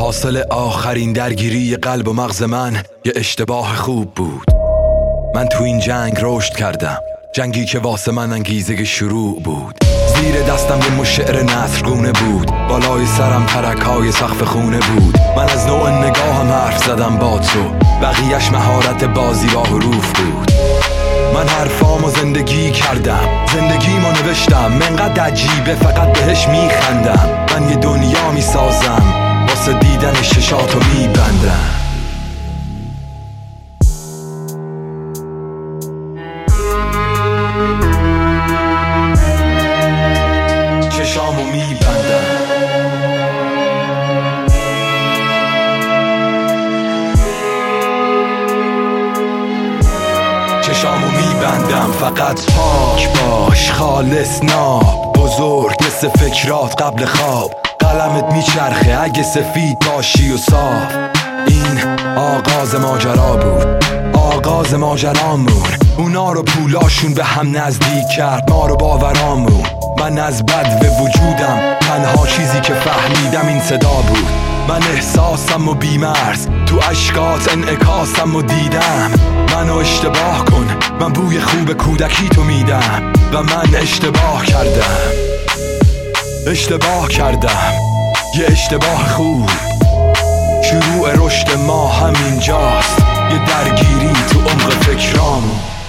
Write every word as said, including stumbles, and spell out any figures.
حاصل آخرین درگیری قلب و مغز من یه اشتباه خوب بود. من تو این جنگ رشد کردم، جنگی که واسه من انگیزه شروع بود. زیر دستم یه مشعر نثرگونه بود، بالای سرم ترک‌های سقف خونه بود. من از نوع نگاهم حرف زدم با تو، بقیه‌اش مهارت بازی با حروف بود. من حرفامو زندگی کردم، زندگیمو نوشتم، منقدر عجیبه فقط بهش میخندم. من یه دنیا میسازم، واسه دیدن ششاتو میبندم. چشامو میبندم، چشامو میبندم. فقط پاک باش، خالص ناب، بزرگ مثل فکرات قبل خواب. قلمت میچرخه اگه سفید باشی و صاف. این آغاز ماجرا بود، آغاز ماجرامون. اونا رو پولاشون به هم نزدیک کرد، ما رو باورامون. من از بد به وجودم، تنها چیزی که فهمیدم این صدا بود. من احساسم و بیمرز، تو اشکات انعکاسم و دیدم. منو اشتباه کن، من بوی خوب کودکی تو میدم. و من اشتباه کردم، اشتباه کردم، یه اشتباه خوب. شروع رشد ما همینجاست، یه درگیری تو عمق فکرامون.